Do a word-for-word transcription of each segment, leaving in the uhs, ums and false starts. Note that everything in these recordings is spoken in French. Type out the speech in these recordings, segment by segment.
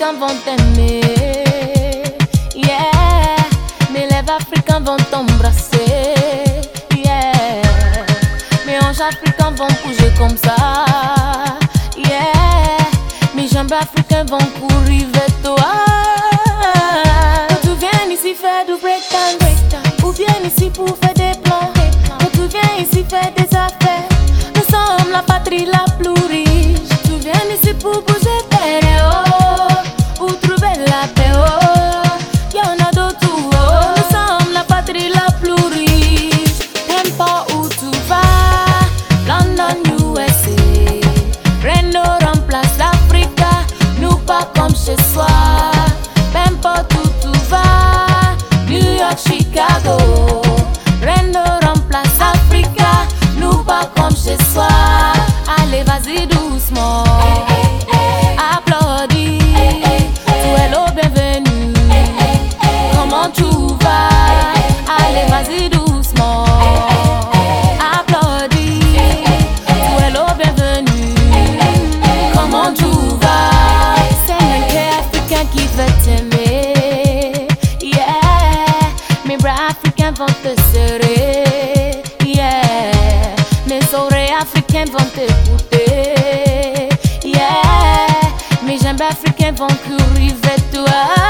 africains vont t'aimer. Yeah, mes lèvres africains vont t'embrasser. Yeah, mes hanches africains vont bouger comme ça. Yeah, mes jambes africains vont courir vers toi. Quand tu viens ici faire du breakdance, ou bien ici pour faire des plans. Quand tu viens ici faire des affaires, nous sommes la patrie la plus riche. Tu viens ici pour bouger terre, oh, ou trouver la paix, oh. Y'en a d'autres, oh. Nous sommes la patrie la plus riche. N'importe où tu vas, London, U S A, Reno remplace l'Africa, nous pas comme chez soi. N'importe où tu vas, New York, Chicago, Reno remplace Africa, nous pas comme chez soi. Allez, vas-y doucement, applaudis, tu es le bienvenu. Comment tu vas? Allez, vas-y doucement, applaudis, tu es le bienvenu. Comment tu vas? C'est un cœur africain qui veut t'aimer. Yeah, mes bras africains vont te serrer. Yeah, mes oreilles africaines vont t'écouter. Yeah, mes jambes africaines vont courir vers toi.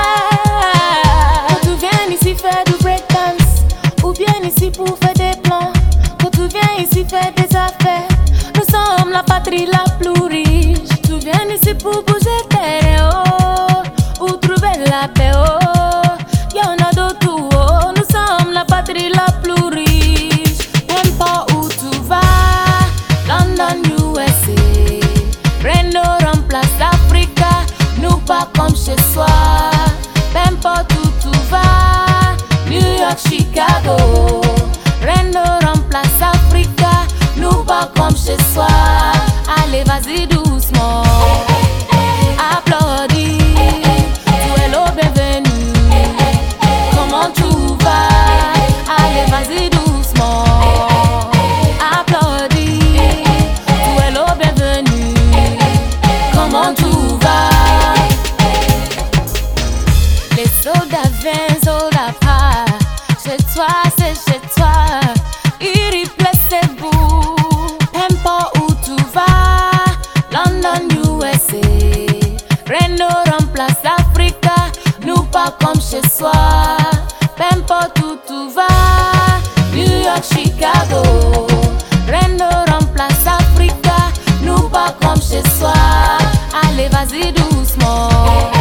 Quand tu viens ici faire du breakdance, ou bien ici pour faire des plans. Quand tu viens ici faire des affaires, nous sommes la patrie la plus riche. Tu viens ici pour bouger terre, oh, ou trouver la paix, oh. Y'en a d'autres, oh. Nous sommes la patrie la plus riche. N'importe où tu vas, London, U S A, Reno remplace l'Africa, nous pas comme chez soi. N'importe où tu vas, New York, Chicago, Reno remplace Africa, nous pas comme chez soi. Allez, vas-y doucement, applaudis, tu es le bienvenu. Comment tu vas? Allez, vas-y doucement, applaudis, tu es le bienvenu. Comment tu vas? Les soldats viennent, soldats partent. Chez toi, c'est chez toi. Irréplaçable, n'importe où tu vas. London, U S A, Reno remplace l'Africa, nous pas comme chez soi. N'importe où tu vas, New York, Chicago, Reno remplace Africa, nous pas comme chez soi. Allez, vas-y doucement.